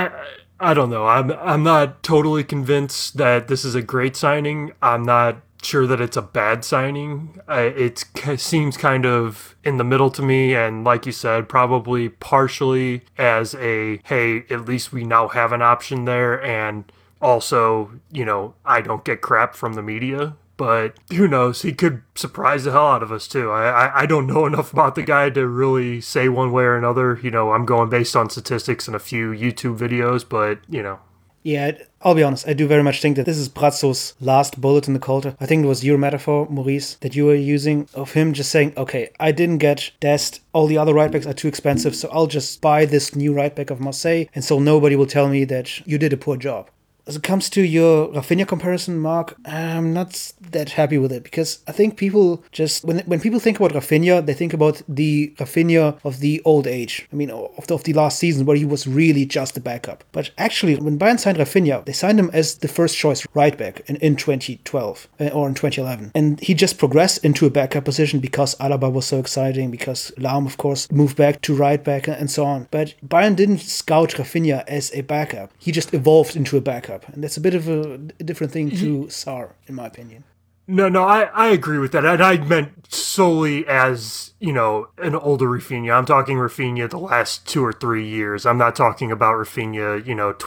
I don't know. I'm not totally convinced that this is a great signing. I'm not sure that it's a bad signing. It seems kind of in the middle to me, and like you said, probably partially as a, hey, at least we now have an option there, and also, I don't get crap from the media. But who knows? He could surprise the hell out of us, too. I don't know enough about the guy to really say one way or another. I'm going based on statistics and a few YouTube videos, but, Yeah, I'll be honest. I do very much think that this is Brazzo's last bullet in the coulter. I think it was your metaphor, Maurice, that you were using of him just saying, okay, I didn't get Dest. All the other right backs are too expensive, so I'll just buy this new right back of Marseille, and so nobody will tell me that you did a poor job. As it comes to your Rafinha comparison, Mark, I'm not that happy with it because I think people just, when people think about Rafinha, they think about the Rafinha of the old age. Of the last season where he was really just a backup. But actually, when Bayern signed Rafinha, they signed him as the first choice right back in 2012 or in 2011. And he just progressed into a backup position because Alaba was so exciting, because Lahm, of course, moved back to right back and so on. But Bayern didn't scout Rafinha as a backup. He just evolved into a backup. And that's a bit of a different thing to Sarr, in my opinion. No, I agree with that. And I meant solely as, an older Rafinha. I'm talking Rafinha the last 2 or 3 years. I'm not talking about Rafinha,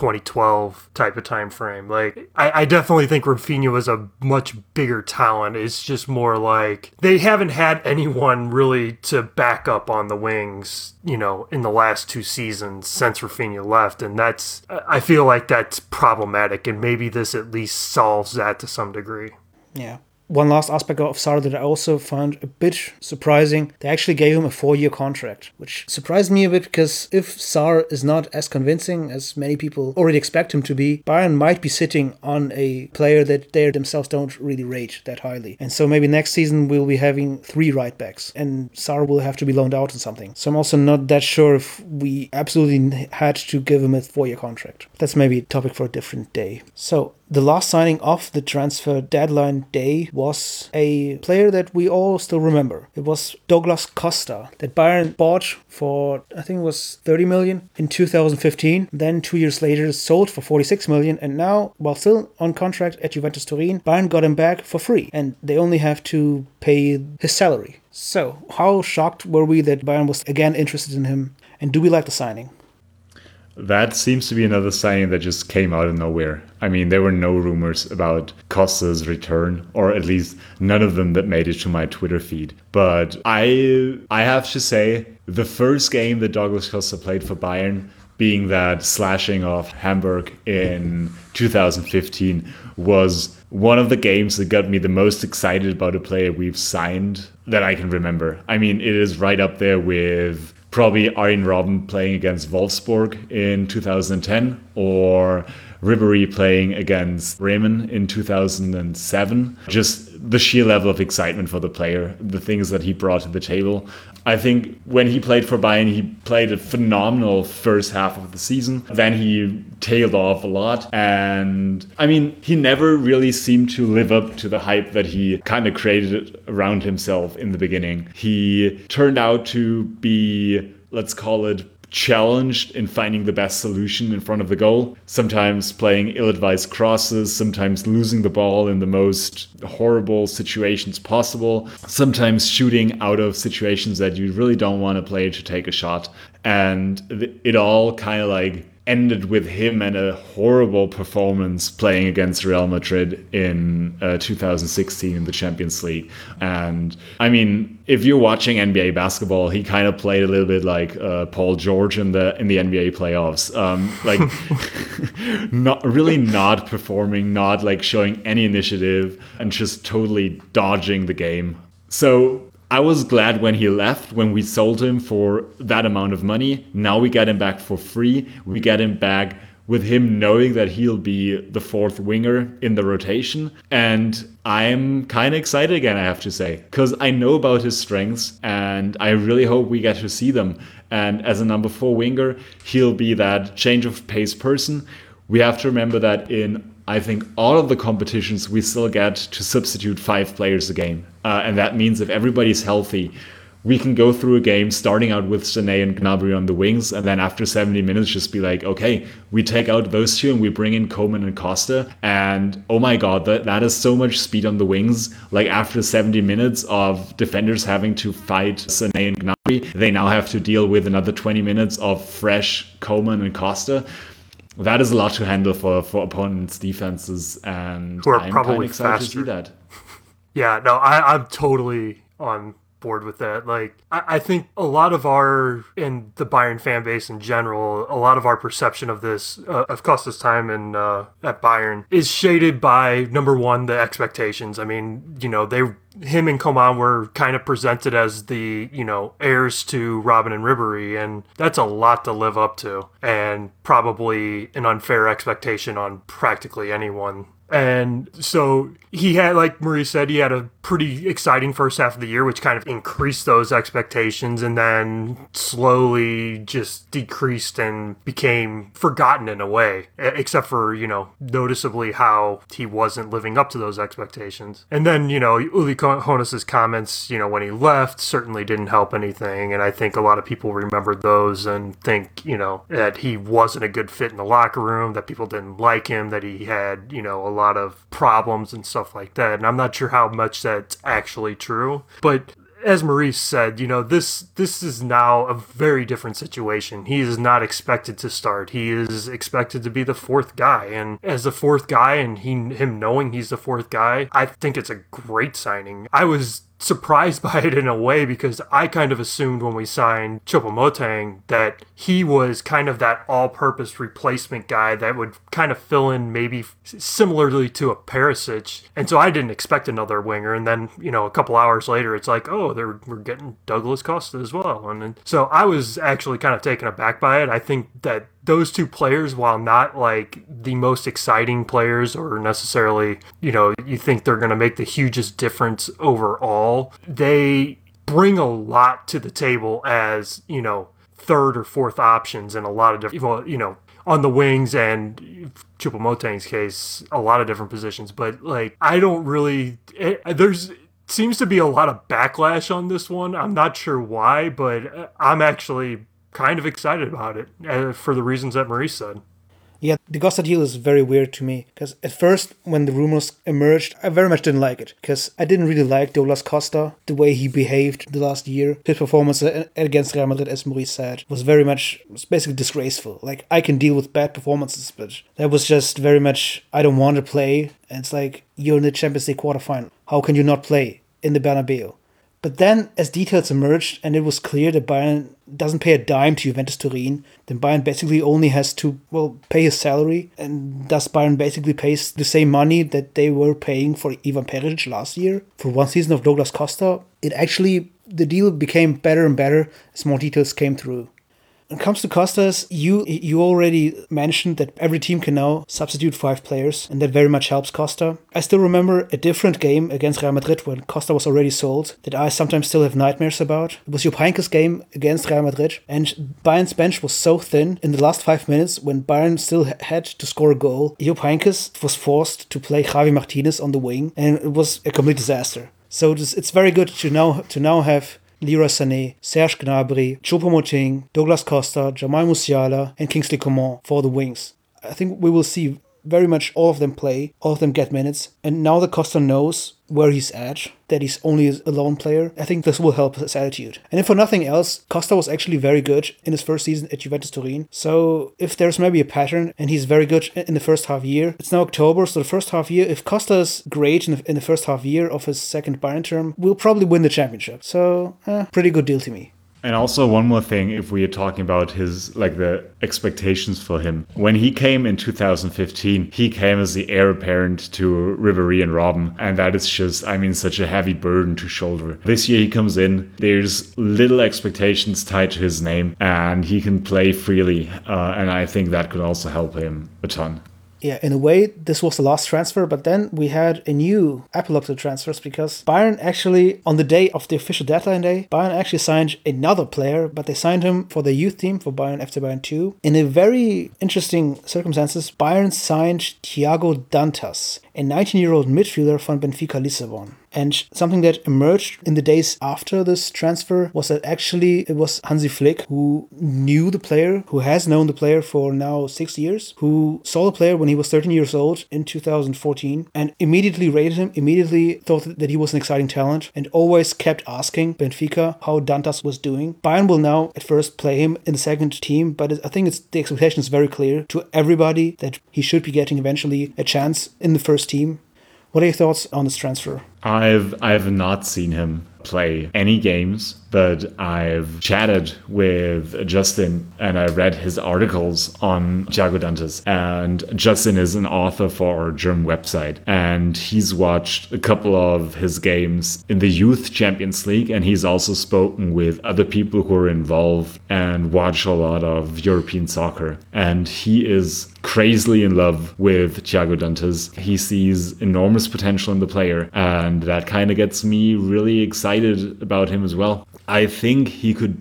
2012 type of time frame. Like, I definitely think Rafinha was a much bigger talent. It's just more like they haven't had anyone really to back up on the wings, in the last 2 seasons since Rafinha left. And I feel like that's problematic. And maybe this at least solves that to some degree. Yeah. One last aspect of Sarr that I also found a bit surprising, they actually gave him a 4-year contract, which surprised me a bit because if Sarr is not as convincing as many people already expect him to be, Bayern might be sitting on a player that they themselves don't really rate that highly. And so maybe next season we'll be having 3 right backs and Sarr will have to be loaned out or something. So I'm also not that sure if we absolutely had to give him a 4-year contract. That's maybe a topic for a different day. So the last signing of the transfer deadline day was a player that we all still remember. It was Douglas Costa that Bayern bought for, I think it was 30 million in 2015. Then 2 years later sold for 46 million. And now, while still on contract at Juventus Turin, Bayern got him back for free. And they only have to pay his salary. So how shocked were we that Bayern was again interested in him? And do we like the signing? That seems to be another signing that just came out of nowhere. There were no rumors about Costa's return, or at least none of them that made it to my Twitter feed. But I have to say, the first game that Douglas Costa played for Bayern, being that slashing of Hamburg in 2015, was one of the games that got me the most excited about a player we've signed that I can remember. It is right up there with probably Arjen Robben playing against Wolfsburg in 2010, or Ribéry playing against Bremen in 2007. Just the sheer level of excitement for the player, the things that he brought to the table. I think when he played for Bayern, he played a phenomenal first half of the season. Then he tailed off a lot. And he never really seemed to live up to the hype that he kind of created around himself in the beginning. He turned out to be, let's call it, challenged in finding the best solution in front of the goal, sometimes playing ill-advised crosses, sometimes losing the ball in the most horrible situations possible, sometimes shooting out of situations that you really don't want a player to take a shot. And it all kind of ended with him and a horrible performance playing against Real Madrid in 2016 in the Champions League. And I mean, if you're watching NBA basketball, he kind of played a little bit like Paul George in the NBA playoffs, like not performing, not like showing any initiative, and just totally dodging the game. So I was glad when he left, when we sold him for that amount of money. Now we get him back for free. We get him back with him knowing that he'll be the fourth winger in the rotation. And I'm kind of excited again, I have to say, because I know about his strengths and I really hope we get to see them. And as a number 4 winger, he'll be that change of pace person. We have to remember that in, I think, all of the competitions, we still get to substitute 5 players a game. And that means if everybody's healthy, we can go through a game starting out with Sané and Gnabry on the wings, and then after 70 minutes just be like, okay, we take out those two and we bring in Koeman and Costa. And oh my God, that is so much speed on the wings. Like after 70 minutes of defenders having to fight Sané and Gnabry, they now have to deal with another 20 minutes of fresh Koeman and Costa. That is a lot to handle for opponents' defenses, and who are I'm probably excited faster to see that. Yeah, no, I'm totally on board with that. Like, I think a lot of our, and the Bayern fan base in general, a lot of our perception of this, of Costa's time in at Bayern, is shaded by, number one, the expectations. I mean, you know, him and Coman were kind of presented as the, you know, heirs to Robben and Ribéry, and that's a lot to live up to, and probably an unfair expectation on practically anyone. And so he had, like Maurice said, he had a pretty exciting first half of the year, which kind of increased those expectations, and then slowly just decreased and became forgotten in a way, except for, you know, noticeably how he wasn't living up to those expectations. And then, you know, Uli Hoeneß's comments, you know, when he left certainly didn't help anything. And I think a lot of people remembered those and think, you know, that he wasn't a good fit in the locker room, that people didn't like him, that he had, you know, a lot of problems and stuff like that. And I'm not sure how much that's actually true, but as Maurice said, you know, this is now a very different situation. He is not expected to start. He is expected to be the fourth guy. And as the fourth guy, and him knowing he's the fourth guy, I think it's a great signing. I was surprised by it in a way, because I kind of assumed when we signed Choupo-Moting that he was kind of that all-purpose replacement guy that would kind of fill in maybe similarly to a Perisic. And so I didn't expect another winger. And then, you know, a couple hours later, it's like, oh, we're getting Douglas Costa as well. And so I was actually kind of taken aback by it. I think that those two players, while not like the most exciting players or necessarily, you know, you think they're going to make the hugest difference overall, they bring a lot to the table as, you know, third or fourth options in a lot of different, you know, on the wings, and Choupo-Moting's case, a lot of different positions. But like, I don't really, there's seems to be a lot of backlash on this one. I'm not sure why, but I'm actually kind of excited about it for the reasons that Maurice said. Yeah, the Costa deal is very weird to me, because at first, when the rumors emerged, I very much didn't like it, because I didn't really like Douglas Costa, the way he behaved the last year. His performance against Real Madrid, as Maurice said, was basically disgraceful. Like, I can deal with bad performances, but that was just very much, I don't want to play. And it's like, you're in the Champions League quarterfinal. How can you not play in the Bernabeu? But then, as details emerged, and it was clear that Bayern doesn't pay a dime to Juventus Turin, then Bayern basically only has to, pay his salary, and thus Bayern basically pays the same money that they were paying for Ivan Perisic last year for one season of Douglas Costa. The deal became better and better as more details came through. When it comes to Costas, you already mentioned that every team can now substitute 5 players, and that very much helps Costa. I still remember a different game against Real Madrid when Costa was already sold that I sometimes still have nightmares about. It was Jupp Heynckes' game against Real Madrid, and Bayern's bench was so thin in the last 5 minutes when Bayern still had to score a goal. Jupp Heynckes was forced to play Javi Martinez on the wing, and it was a complete disaster. So it's very good to now have Leroy Sané, Serge Gnabry, Choupo-Moting, Douglas Costa, Jamal Musiala, and Kingsley Coman for the wings. I think we will see very much all of them play, all of them get minutes, and now that Costa knows where he's at, that he's only a lone player, I think this will help his attitude. And if for nothing else, Costa was actually very good in his first season at Juventus Turin. So if there's maybe a pattern and he's very good in the first half year, it's now October, so the first half year, if Costa is great in the first half year of his second Bayern term, we'll probably win the championship. So, pretty good deal to me. And also one more thing, if we are talking about his, like the expectations for him. When he came in 2015, he came as the heir apparent to Ribéry and Robben. And that is just, I mean, such a heavy burden to shoulder. This year he comes in, there's little expectations tied to his name, and he can play freely. And I think that could also help him a ton. Yeah, in a way, this was the last transfer, but then we had a new epilogue to transfers because Bayern actually, on the day of the official deadline day, Bayern actually signed another player, but they signed him for the youth team for Bayern FC Bayern 2. In a very interesting circumstances, Bayern signed Thiago Dantas, a 19-year-old midfielder from Benfica Lissabon. And something that emerged in the days after this transfer was that actually it was Hansi Flick who knew the player, who has known the player for now 6 years, who saw the player when he was 13 years old in 2014 and immediately rated him, immediately thought that he was an exciting talent and always kept asking Benfica how Dantas was doing. Bayern will now at first play him in the second team, but I think the expectation is very clear to everybody that he should be getting eventually a chance in the first team. What are your thoughts on this transfer? I've not seen him play any games, but I've chatted with Justin and I read his articles on Thiago Dantas. And Justin is an author for our German website, and he's watched a couple of his games in the Youth Champions League, and he's also spoken with other people who are involved and watch a lot of European soccer. And he is crazily in love with Thiago Dantas. He sees enormous potential in the player, and that kind of gets me really excited about him as well. I think he could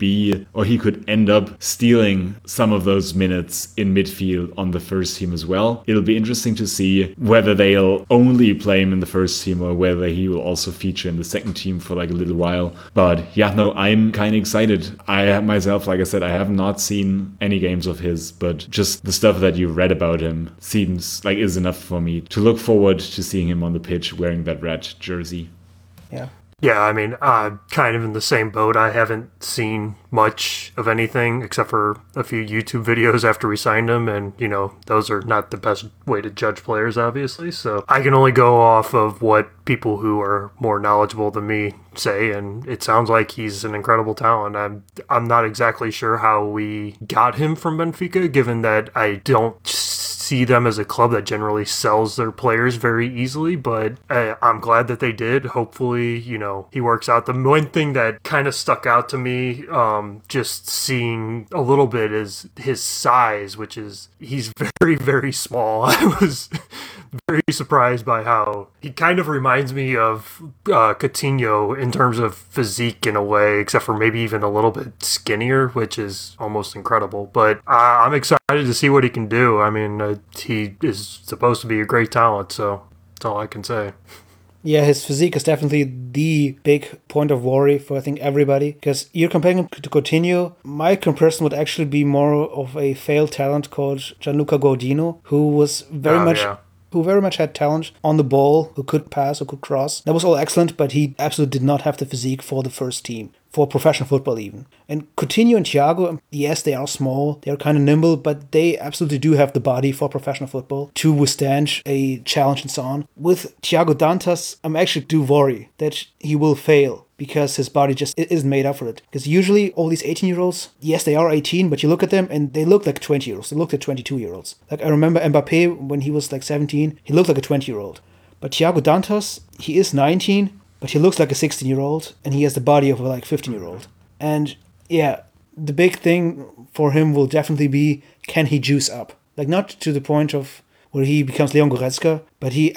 end up stealing some of those minutes in midfield on the first team as well. It'll be interesting to see whether they'll only play him in the first team or whether he will also feature in the second team for like a little while. But yeah, no, I'm kind of excited. I myself, like I said, I have not seen any games of his, but just the stuff that you read about him seems like is enough for me to look forward to seeing him on the pitch wearing that red jersey. Yeah. Yeah, I mean, I'm kind of in the same boat. I haven't seen much of anything except for a few YouTube videos after we signed him, and, you know, those are not the best way to judge players, obviously. So I can only go off of what people who are more knowledgeable than me say, and it sounds like he's an incredible talent. I'm not exactly sure how we got him from Benfica, given that I don't see them as a club that generally sells their players very easily, but I'm glad that they did. Hopefully, you know, he works out. The one thing that kind of stuck out to me, just seeing a little bit, is his size, which is, he's very, very small. I was very surprised by how he kind of reminds me of Coutinho in terms of physique in a way, except for maybe even a little bit skinnier, which is almost incredible. But I'm excited to see what he can do. I mean, he is supposed to be a great talent, so that's all I can say. Yeah, his physique is definitely the big point of worry for, I think, everybody. Because you're comparing him to Coutinho. My comparison would actually be more of a failed talent called Gianluca Gaudino, who was very much had talent on the ball, who could pass, who could cross. That was all excellent, but he absolutely did not have the physique for the first team, for professional football even. And Coutinho and Thiago, yes, they are small, they are kind of nimble, but they absolutely do have the body for professional football to withstand a challenge and so on. With Thiago Dantas, I'm actually do worry that he will fail, because his body just isn't made up for it. Because usually all these 18-year-olds, yes, they are 18, but you look at them and they look like 20-year-olds. They look like 22-year-olds. Like, I remember Mbappe, when he was like 17, he looked like a 20-year-old. But Thiago Dantas, he is 19, but he looks like a 16-year-old, and he has the body of a like 15-year-old. And yeah, the big thing for him will definitely be, can he juice up? Like, not to the point of where he becomes Leon Goretzka, but he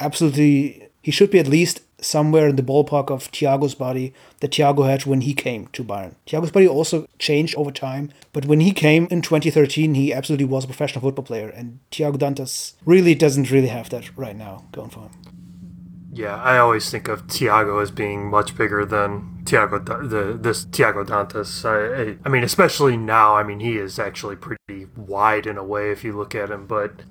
should be at least somewhere in the ballpark of Thiago's body that Thiago had when he came to Bayern. Thiago's body also changed over time, but when he came in 2013, he absolutely was a professional football player, and Thiago Dantas really doesn't really have that right now going for him. Yeah, I always think of Thiago as being much bigger than this Thiago Dantas. I mean, especially now. I mean, he is actually pretty wide in a way if you look at him. But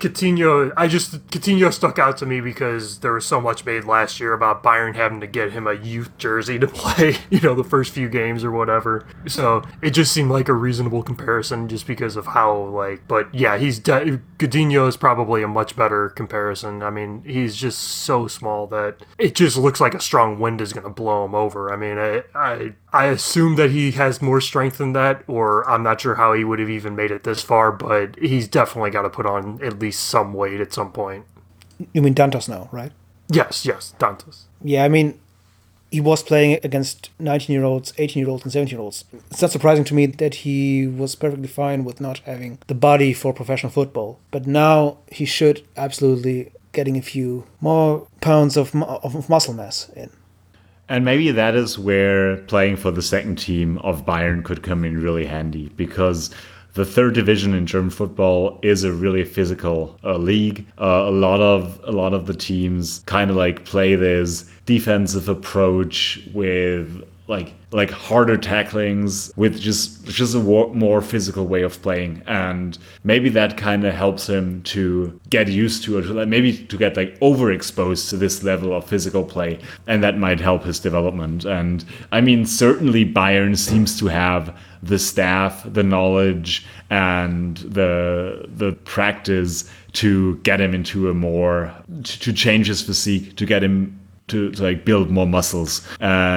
Coutinho stuck out to me because there was so much made last year about Bayern having to get him a youth jersey to play, the first few games or whatever. So it just seemed like a reasonable comparison just because of how But yeah, Coutinho is probably a much better comparison. I mean, he's just so small that it just looks like a strong wind is going to blow him over. I mean, I assume that he has more strength than that, or I'm not sure how he would have even made it this far, but he's definitely got to put on at least some weight at some point. You mean Dantas now, right? Yes, Dantas. Yeah, I mean, he was playing against 19-year-olds, 18-year-olds, and 17-year-olds. It's not surprising to me that he was perfectly fine with not having the body for professional football. But now he should absolutely getting a few more pounds of muscle mass in. And maybe that is where playing for the second team of Bayern could come in really handy, because the third division in German football is a really physical league. A lot of the teams kind of play this defensive approach with like harder tacklings, with just a more physical way of playing, and maybe that kind of helps him to get used to it, maybe to get overexposed to this level of physical play, and that might help his development. And I mean, certainly Bayern seems to have the staff, the knowledge, and the practice to get him into to change his physique, to get him to build more muscles,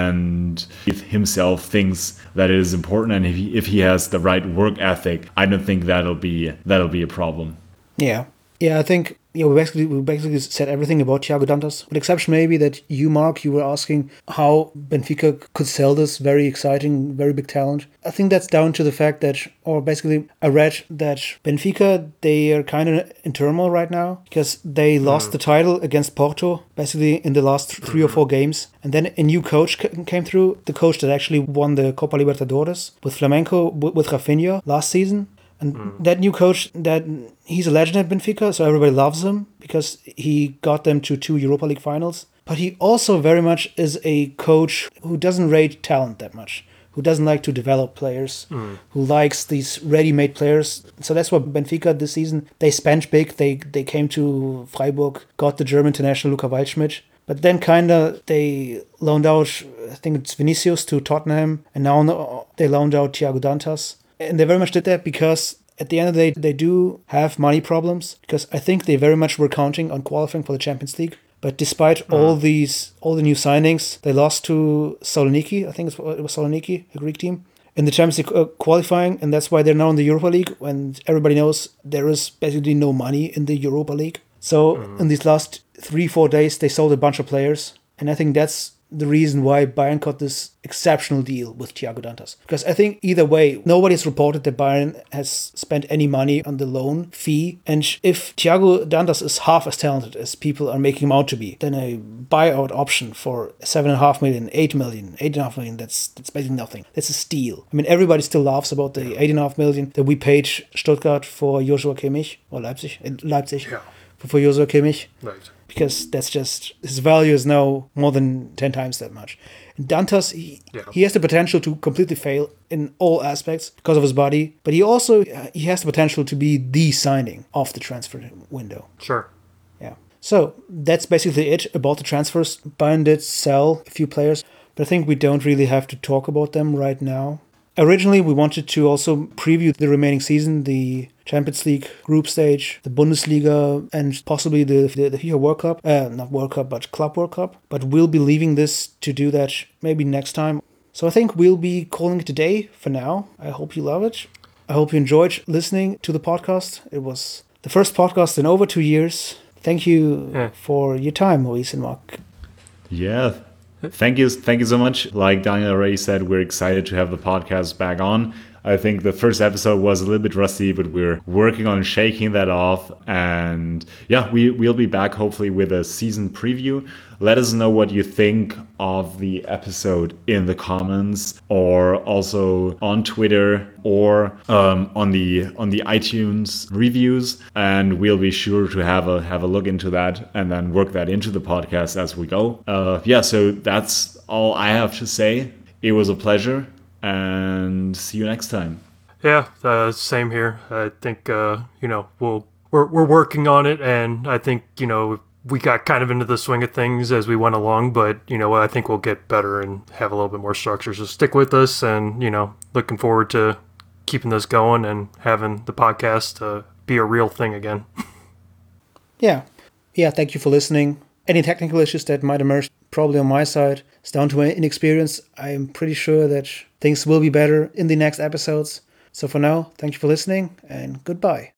and if himself thinks that it is important, and if he has the right work ethic, I don't think that'll be a problem. Yeah, I think we basically said everything about Thiago Dantas, with the exception maybe that you, Mark, you were asking how Benfica could sell this very exciting, very big talent. I think that's down to the fact that, or basically I read that Benfica, they are kind of in turmoil right now because they lost the title against Porto basically in the last 3 or 4 games. And then a new coach came through, the coach that actually won the Copa Libertadores with Flamengo, with Rafinha last season. And that new coach, he's a legend at Benfica, so everybody loves him because he got them to 2 Europa League finals. But he also very much is a coach who doesn't rate talent that much, who doesn't like to develop players, who likes these ready-made players. So that's what Benfica this season, they spent big. They came to Freiburg, got the German international Luca Waldschmidt. But then they loaned out, I think it's Vinicius to Tottenham, and now they loaned out Thiago Dantas. And they very much did that because at the end of the day, they do have money problems, because I think they very much were counting on qualifying for the Champions League. But despite all the new signings, they lost to Saloniki. I think it was Saloniki, a Greek team, in the Champions League qualifying. And that's why they're now in the Europa League, when everybody knows there is basically no money in the Europa League. So in these last 3-4 days, they sold a bunch of players. And I think that's the reason why Bayern got this exceptional deal with Thiago Dantas. Because I think either way, nobody's reported that Bayern has spent any money on the loan fee. And if Thiago Dantas is half as talented as people are making him out to be, then a buyout option for 7.5 million, 8 million, 8.5 million, that's basically nothing. That's a steal. I mean, everybody still laughs about the 8.5 million that we paid Stuttgart for Joshua Kimmich, or Leipzig, yeah. for Joshua Kimmich. Right. Because that's just, his value is now more than 10 times that much. And Dantas, he has the potential to completely fail in all aspects because of his body, but he has the potential to be the signing of the transfer window. Sure. Yeah. So that's basically it about the transfers. Bayern did sell a few players, but I think we don't really have to talk about them right now. Originally, we wanted to also preview the remaining season, the Champions League group stage, the Bundesliga, and possibly the FIFA World Cup. Not World Cup, but Club World Cup. But we'll be leaving this to do that maybe next time. So I think we'll be calling it a day for now. I hope you love it. I hope you enjoyed listening to the podcast. It was the first podcast in over 2 years. Thank you for your time, Maurice and Mark. Yeah. Thank you so much. Like Daniel already said, we're excited to have the podcast back on. I think the first episode was a little bit rusty, but we're working on shaking that off. And yeah, we'll be back hopefully with a season preview. Let us know what you think of the episode in the comments, or also on Twitter, or on the iTunes reviews, and we'll be sure to have a look into that and then work that into the podcast as we go. So that's all I have to say. It was a pleasure, and see you next time. Yeah, same here. I think we're working on it, and I think we got kind of into the swing of things as we went along, but I think we'll get better and have a little bit more structure. So stick with us, and looking forward to keeping this going and having the podcast be a real thing again. Yeah. Thank you for listening. Any technical issues that might emerge, probably on my side, it's down to my inexperience. I'm pretty sure that things will be better in the next episodes. So for now, thank you for listening, and goodbye.